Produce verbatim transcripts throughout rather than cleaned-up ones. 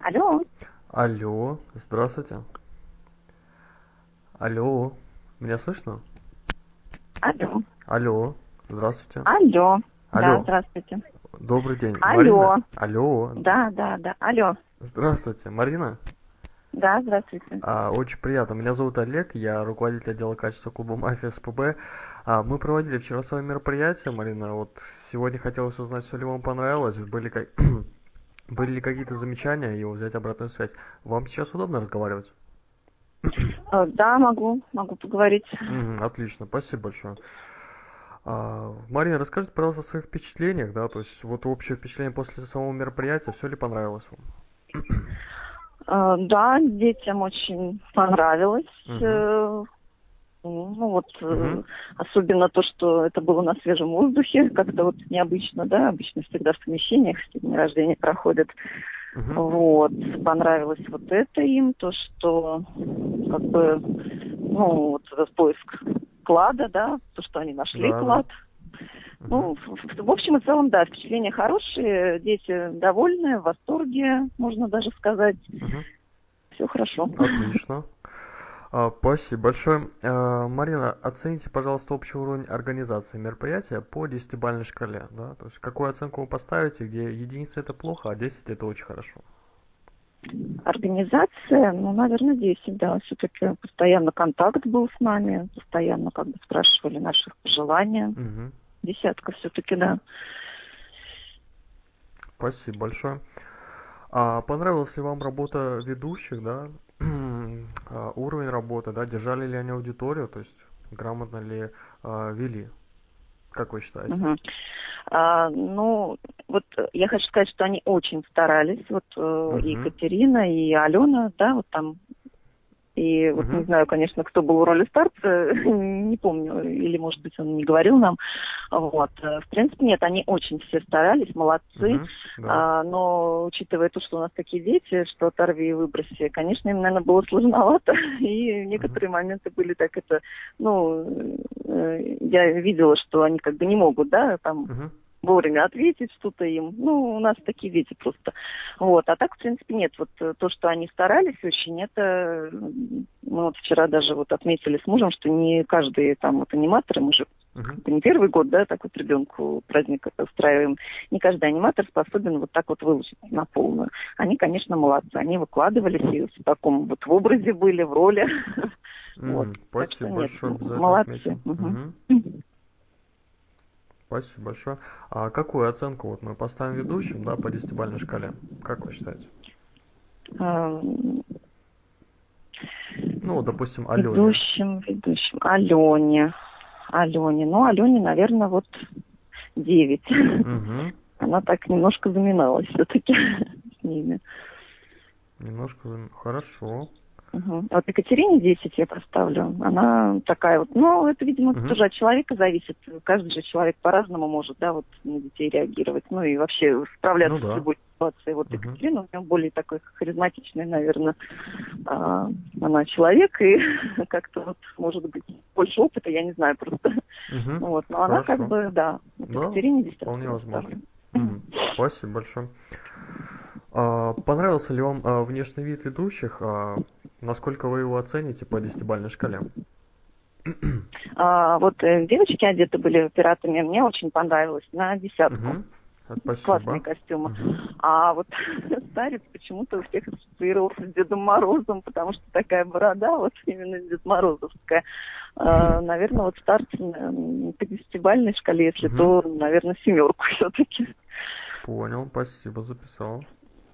Алло, Алло, здравствуйте. Алло, меня слышно? алло, Алло, здравствуйте. алло. Да, Алло, здравствуйте. добрый день. Марина? Алло. Алло, Да, да, да. Алло. здравствуйте. Марина? Да, здравствуйте. А, очень приятно. Меня зовут Олег, я руководитель отдела качества клуба «Мафия» СПБ. А, мы проводили вчера свое мероприятие, Марина. Вот сегодня хотелось узнать, все ли вам понравилось, были, ка- были ли какие-то замечания и взять обратную связь. Вам сейчас удобно разговаривать? Э, Да, могу, могу поговорить. Мгм, отлично, спасибо большое. А, Марина, расскажите, пожалуйста, о своих впечатлениях, да, то есть вот общее впечатление после самого мероприятия, все ли понравилось вам? Э, Да, детям очень понравилось. Угу, Э, Ну вот, угу, э, особенно то, что это было на свежем воздухе, как-то вот необычно, да, обычно всегда в помещениях все дни рождения проходят. угу, Вот, понравилось вот это им, то, что как бы, ну, вот этот поиск клада, да, то, что они нашли да, да, клад. угу, Ну, в, в- в общем и целом, да, впечатления хорошие, дети довольны, в восторге, можно даже сказать. угу, Все хорошо. отлично. А, спасибо большое. А, Марина, оцените, пожалуйста, общий уровень организации мероприятия по десятибалльной шкале, да, то есть какую оценку вы поставите, где единица это плохо, а десять это очень хорошо. Организация, ну, наверное, десять, да, все-таки постоянно контакт был с нами, постоянно как бы спрашивали наших пожелания. Угу, Десятка все-таки, да. спасибо большое. А понравилась ли вам работа ведущих, да? А, уровень работы, да? Держали ли они аудиторию, то есть грамотно ли а, вели? Как вы считаете? Мгм. А, ну, вот э, я хочу сказать, что они очень старались, вот э, и Угу, Екатерина, и Алена, да, вот там. И вот не угу, знаю, конечно, кто был в роли старца, не помню, или, может быть, он не говорил нам. Вот. э, В принципе, нет, они очень все старались, молодцы. угу, да. А, но, учитывая то, что у нас такие дети, что оторви и выброси, конечно, им, наверное, было сложновато. И Угу, некоторые моменты были так это, ну, э, я видела, что они как бы не могут, да, там угу, вовремя ответить что-то им. Ну, у нас такие дети просто. Вот. А так, в принципе, нет. Вот э, то, что они старались очень, это м, мы вот вчера даже вот отметили с мужем, что не каждый там вот аниматор, мы же угу, как бы не первый год, да, так вот ребенку праздник устраиваем. Не каждый аниматор способен вот так вот выложить на полную. Они, конечно, молодцы. Они выкладывались и в таком вот в образе были, в роли. Вот. угу. Так что Спасибо нет, большое, м- обязательно молодцы. отметим. Мгм. Угу. Спасибо большое. А какую оценку вот мы поставим ведущим, да, по десятибалльной шкале? Как вы считаете? А, Ну, вот, допустим, Алене. Ведущим, ведущим. Алене. Алене. Ну, Алене, наверное, вот девять. Угу. Она так немножко заминалась все-таки с ними. Немножко зам- хорошо. Мгм. Вот Екатерине десять я поставлю. Она такая вот, ну, это, видимо, Угу. тоже от человека зависит. Каждый же человек по-разному может, да, вот на детей реагировать. Ну и вообще Ну справляться с да. любой ситуацией. Вот Угу. Екатерина у нее более такой харизматичный, наверное, а, она человек, и как-то вот, может быть, больше опыта, я не знаю просто. Угу. Вот, но она как Хорошо. бы, да, вот Да, Екатерине десять раз вполне я возможно. ставлю. Мгм. Спасибо большое. А, понравился ли вам а, внешний вид ведущих? А, насколько вы его оцените по десятибалльной шкале? А, вот э, девочки одеты были пиратами, мне очень понравилось, на десятку. Угу. Классные Спасибо. костюмы. Угу. А вот старец почему-то у всех ассоциировался с Дедом Морозом, потому что такая борода, вот именно Дед Морозовская. А, наверное, вот старцы м, по десятибалльной шкале, если Угу. то, наверное, семерку все-таки. Понял, спасибо, записал.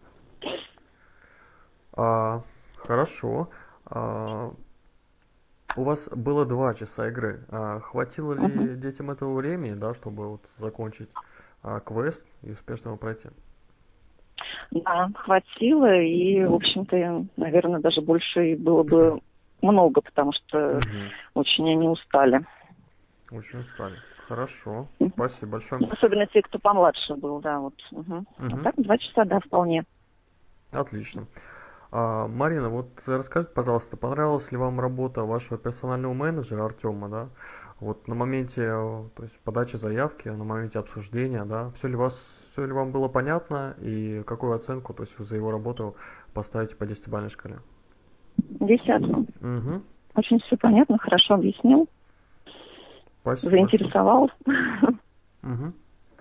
А, хорошо. А, у вас было два часа игры. А, хватило Мгм. ли детям этого времени, да, чтобы вот закончить а, квест и успешно его пройти? Да, хватило, и, в общем-то, наверное, даже больше и было бы много, потому что Угу. очень они устали. Очень устали. Хорошо. Мгм. Спасибо большое. Особенно те, кто помладше был, да, вот. Мгм. А Мгм. так два часа, да, вполне. Отлично. А, Марина, вот расскажите, пожалуйста, понравилась ли вам работа вашего персонального менеджера Артема, да? Вот на моменте, э, то есть подачи заявки, на моменте обсуждения, да, все ли вас, все ли вам было понятно и какую оценку, то есть вы за его работу поставите по десятибалльной шкале? Десятку. Угу. Очень все понятно, хорошо объяснил, Спасибо большое. заинтересовал. Угу.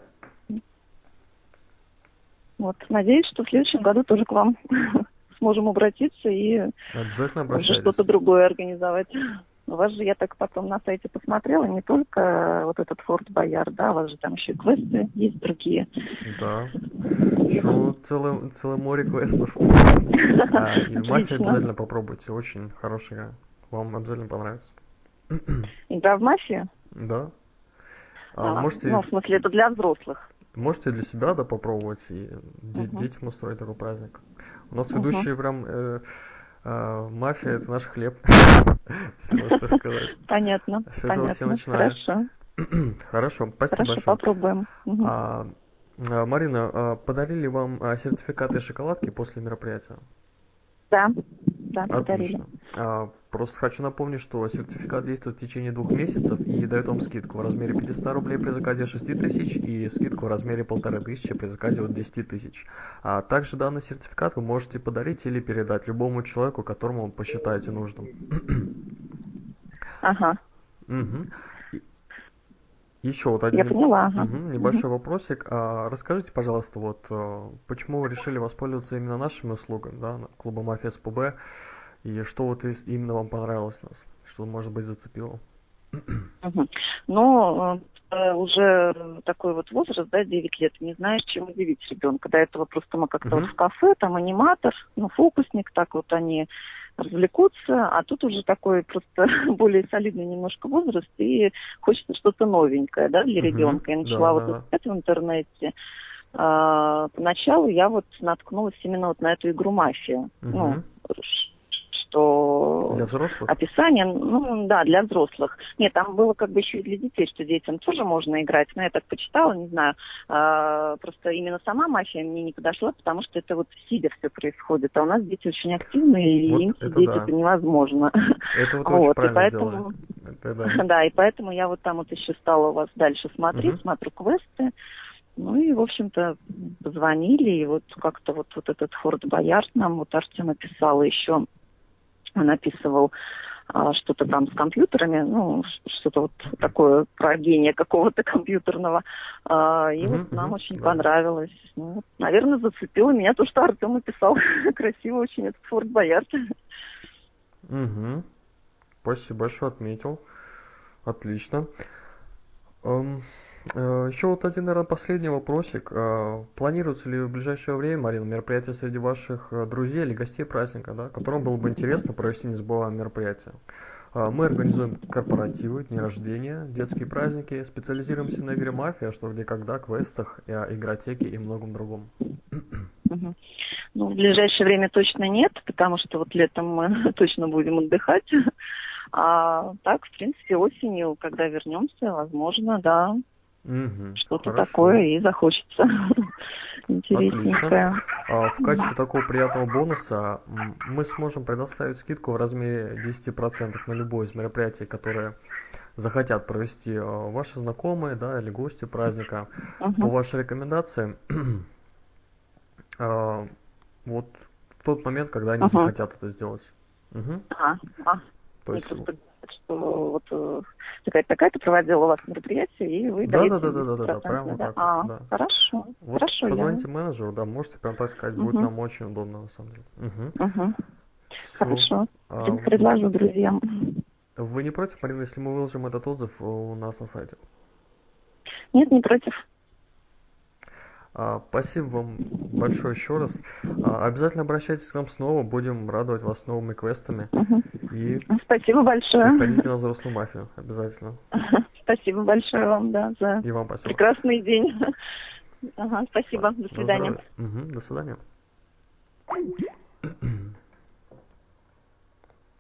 Вот, надеюсь, что в следующем году тоже к вам сможем обратиться и Обязательно уже что-то обращайтесь. другое организовать. У вас же, я так потом на сайте посмотрела, не только вот этот Форт Боярд, да, у вас же там еще и квесты есть другие. Да. Еще целое, целое море квестов. А, и мафия Отлично. обязательно попробуйте, очень хорошая. Вам обязательно понравится. Игра в мафию? Да. А, А, ну, можете, в смысле, это для взрослых. можете для себя, да, попробовать и де- Угу. детям устроить такой праздник. У нас Угу. ведущие прям э, э, мафия это наш хлеб, если можно так сказать. Понятно, С этого все понятно. начинали. Хорошо. Хорошо, спасибо Хорошо, большое. попробуем. Угу. А, а, Марина, а подарили вам а, сертификаты и шоколадки после мероприятия? Да, да, подарили. Отлично. А, просто хочу напомнить, что сертификат действует в течение двух месяцев и дает вам скидку в размере пятьсот рублей при заказе шести тысяч и скидку в размере полторы тысячи при заказе от десяти тысяч. А также данный сертификат вы можете подарить или передать любому человеку, которому вы посчитаете нужным. Ага, Мгм. И еще вот я один неб- поняла, ага. мгм, Угу. небольшой вопросик. А расскажите, пожалуйста, вот э, почему вы решили воспользоваться именно нашими услугами, да, клуба Мафия СПБ, и что вот из- именно вам понравилось у нас, что, может быть, зацепило? Угу. Ну, э, уже такой вот возраст, да, девять лет, не знаешь, чем удивить ребенка. До этого просто мы как-то вот Мгм. в кафе, там аниматор, ну, фокусник, так вот они развлекутся, а тут уже такой просто более солидный немножко возраст, и хочется что-то новенькое, да, для Мгм. ребенка. Я Да, начала вот да, да. искать в интернете. А, поначалу я вот наткнулась именно вот на эту игру «Мафия». Ну, Мгм. что Для взрослых? описание, ну, да, для взрослых. Нет, там было как бы еще и для детей, что детям тоже можно играть. Но я так почитала, не знаю, а, просто именно сама «Мафия» мне не подошла, потому что это вот сидя все происходит. А у нас дети очень активные, и им Вот это сидеть это да. невозможно. Это вот очень Вот, и правильно сделали. поэтому... Это да. Да, и поэтому я вот там вот еще стала у вас дальше смотреть, Мгм. смотрю квесты. Ну и, в общем-то, позвонили, и вот как-то вот, вот этот Форт Боярд нам, вот Артем написал, еще он описывал а, что-то там с компьютерами, ну, ш- что-то вот такое про гения какого-то компьютерного. А, и вот Мгм. нам Мгм. очень Да. понравилось. Ну, вот, наверное, зацепило меня то, что Артем написал. Красиво очень этот Форт Боярд. Мгм. Спасибо большое, отметил. Отлично. Эм, э, Еще вот один, наверное, последний вопросик. Э, Планируется ли в ближайшее время, Марина, мероприятие среди ваших э, друзей или гостей праздника, да, которым было бы интересно провести незабываемое мероприятие? Э, Мы организуем корпоративы, дни рождения, детские праздники, специализируемся на игре «Мафия», что где когда, квестах, э, игротеке и многом другом. Мгм. Ну, в ближайшее время точно нет, потому что вот летом мы точно будем отдыхать. А так, в принципе, осенью, когда вернемся, возможно, да, Мгм. что-то Хорошо. такое и захочется Отлично. интересненькое. А, В качестве такого приятного бонуса м, мы сможем предоставить скидку в размере десять процентов на любое из мероприятий, которые захотят провести э, ваши знакомые, да, или гости праздника. По Мгм. вашей рекомендации, э, вот в тот момент, когда они Мгм. захотят это сделать. Мгм. Ага, а, То мне есть, просто говорят, что вот э, такая такая-то проводила у вас мероприятие, и вы да, да, даете да, им да, да, да, да, прямо десятипроцентный, вот да? так вот, А, да. хорошо, Вот хорошо, я... позвоните менеджеру, да, можете прям так сказать, будет Мгм. нам очень удобно на самом деле. Угу. Мгм. Все. Хорошо. Пред- Предложу друзьям. Вы не против, Марина, если мы выложим этот отзыв у нас на сайте? Нет, не против. А, Спасибо вам большое еще раз. А, Обязательно обращайтесь к нам снова, будем радовать вас новыми квестами. Мгм. И Спасибо большое. приходите на взрослую мафию, обязательно. Спасибо большое вам, да, за И вам спасибо. прекрасный день. Ага, Па- спасибо. До На свидания. здоровье. Мгм, до свидания.